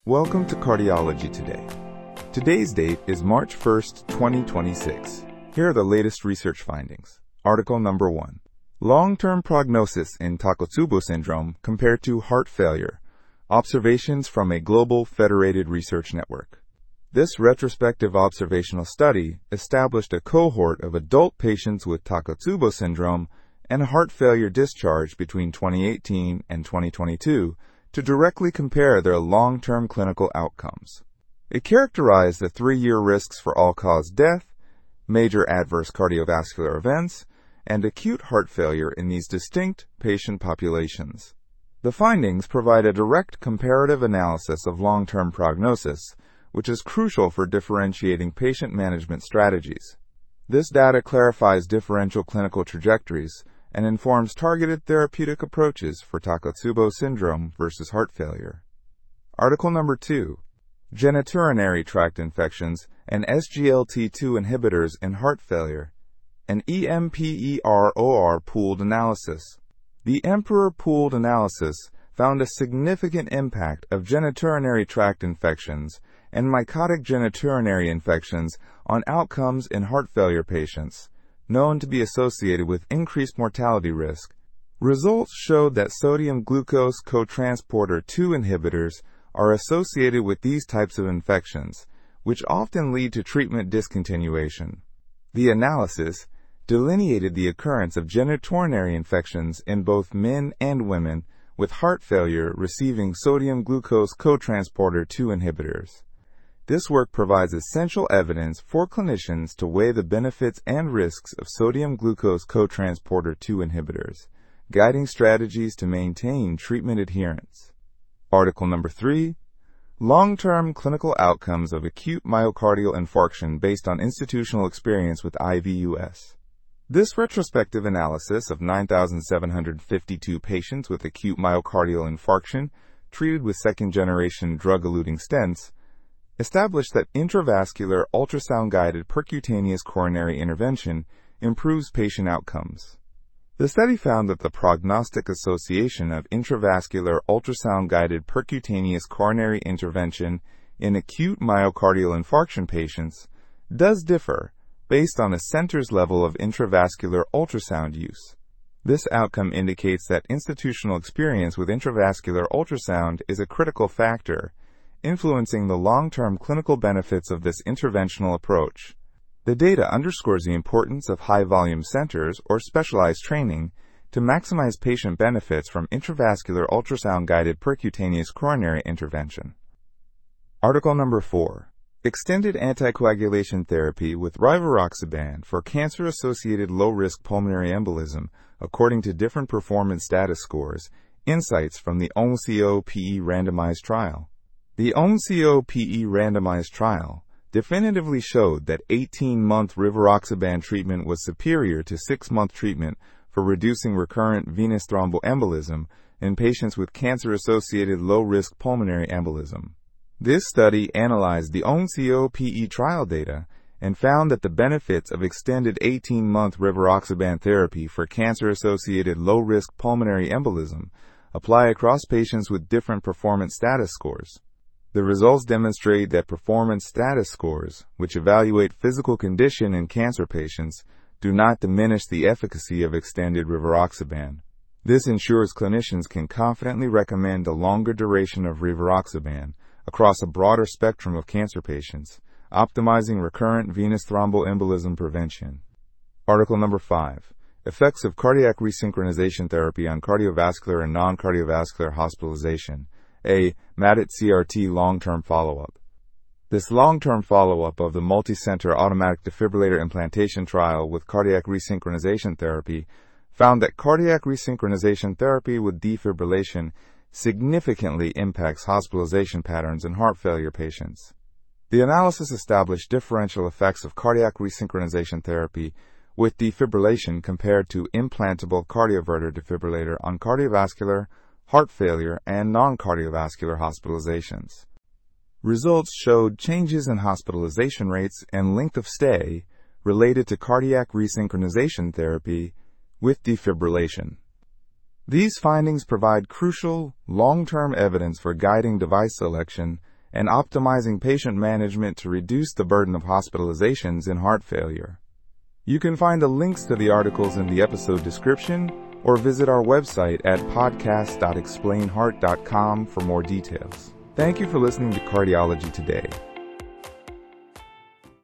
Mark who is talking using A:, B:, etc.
A: Welcome to Cardiology Today. Today's date is March 1st, 2026. Here are the latest research findings. Article number 1. Long-term prognosis in Takotsubo syndrome compared to heart failure. Observations from a global federated research network. This retrospective observational study established a cohort of adult patients with Takotsubo syndrome and heart failure discharge between 2018 and 2022 to directly compare their long-term clinical outcomes. It characterized the 3-year risks for all-cause death, major adverse cardiovascular events, and acute heart failure in these distinct patient populations. The findings provide a direct comparative analysis of long-term prognosis, which is crucial for differentiating patient management strategies. This data clarifies differential clinical trajectories and informs targeted therapeutic approaches for Takotsubo syndrome versus heart failure. Article number 2. Genitourinary tract infections and SGLT2 inhibitors in heart failure. An EMPEROR pooled analysis. The EMPEROR pooled analysis found a significant impact of genitourinary tract infections and mycotic genitourinary infections on outcomes in heart failure patients, known to be associated with increased mortality risk. Results showed that sodium glucose cotransporter 2 inhibitors are associated with these types of infections, which often lead to treatment discontinuation. The analysis delineated the occurrence of genitourinary infections in both men and women with heart failure receiving sodium glucose cotransporter 2 inhibitors. This work provides essential evidence for clinicians to weigh the benefits and risks of sodium glucose cotransporter 2 inhibitors, guiding strategies to maintain treatment adherence. Article number 3. Long-term clinical outcomes of acute myocardial infarction based on institutional experience with IVUS. This retrospective analysis of 9,752 patients with acute myocardial infarction treated with second-generation drug-eluting stents established that intravascular ultrasound-guided percutaneous coronary intervention improves patient outcomes. The study found that the prognostic association of intravascular ultrasound-guided percutaneous coronary intervention in acute myocardial infarction patients does differ based on a center's level of intravascular ultrasound use. This outcome indicates that institutional experience with intravascular ultrasound is a critical factor, influencing the long-term clinical benefits of this interventional approach. The data underscores the importance of high-volume centers or specialized training to maximize patient benefits from intravascular ultrasound-guided percutaneous coronary intervention. Article number 4. Extended anticoagulation therapy with rivaroxaban for cancer-associated low-risk pulmonary embolism according to different performance status scores, insights from the ONCO-PE randomized trial. The ONCO-PE randomized trial definitively showed that 18-month rivaroxaban treatment was superior to 6-month treatment for reducing recurrent venous thromboembolism in patients with cancer-associated low-risk pulmonary embolism. This study analyzed the ONCO-PE trial data and found that the benefits of extended 18-month rivaroxaban therapy for cancer-associated low-risk pulmonary embolism apply across patients with different performance status scores. The results demonstrate that performance status scores, which evaluate physical condition in cancer patients, do not diminish the efficacy of extended rivaroxaban. This ensures clinicians can confidently recommend a longer duration of rivaroxaban across a broader spectrum of cancer patients, optimizing recurrent venous thromboembolism prevention. Article number 5. Effects of cardiac resynchronization therapy on cardiovascular and non-cardiovascular hospitalization. A MADIT-CRT long-term follow-up. This long-term follow-up of the multi-center automatic defibrillator implantation trial with cardiac resynchronization therapy found that cardiac resynchronization therapy with defibrillation significantly impacts hospitalization patterns in heart failure patients. The analysis established differential effects of cardiac resynchronization therapy with defibrillation compared to implantable cardioverter defibrillator on cardiovascular, heart failure, and non-cardiovascular hospitalizations. Results showed changes in hospitalization rates and length of stay related to cardiac resynchronization therapy with defibrillation. These findings provide crucial, long-term evidence for guiding device selection and optimizing patient management to reduce the burden of hospitalizations in heart failure. You can find the links to the articles in the episode description or visit our website at podcast.explainheart.com for more details. Thank you for listening to Cardiology Today.